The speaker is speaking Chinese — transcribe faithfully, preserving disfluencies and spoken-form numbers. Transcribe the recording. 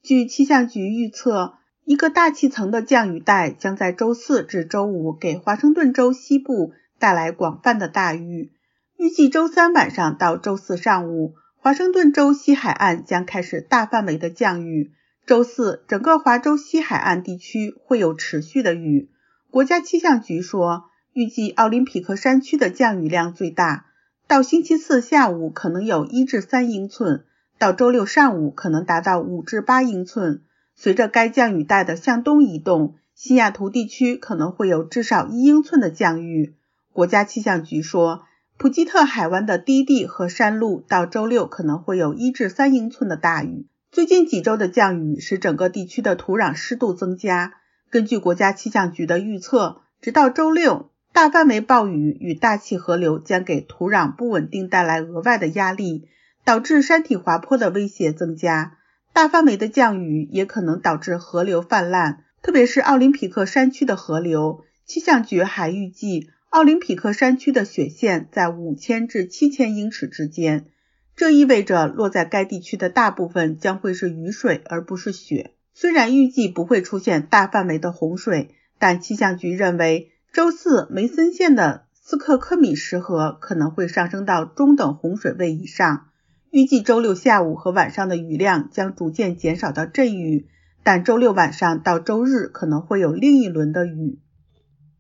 据气象局预测，一个大气层的降雨带将在周四至周五给华盛顿州西部带来广泛的大雨。预计周三晚上到周四上午，华盛顿州西海岸将开始大范围的降雨。周四，整个华州西海岸地区会有持续的雨。国家气象局说，预计奥林匹克山区的降雨量最大，到星期四下午可能有一至三英寸，到周六上午可能达到五至八英寸。随着该降雨带的向东移动，西雅图地区可能会有至少一英寸的降雨。国家气象局说，普吉特海湾的低地和山路到周六可能会有一至三英寸的大雨。最近几周的降雨使整个地区的土壤湿度增加。根据国家气象局的预测，直到周六，大范围暴雨与大气河流将给土壤不稳定带来额外的压力，导致山体滑坡的威胁增加。大范围的降雨也可能导致河流泛滥，特别是奥林匹克山区的河流。气象局还预计，奥林匹克山区的雪线在五千至七千英尺之间，这意味着落在该地区的大部分将会是雨水而不是雪。虽然预计不会出现大范围的洪水，但气象局认为周四梅森县的斯克科米什河可能会上升到中等洪水位以上。预计周六下午和晚上的雨量将逐渐减少到阵雨，但周六晚上到周日可能会有另一轮的雨。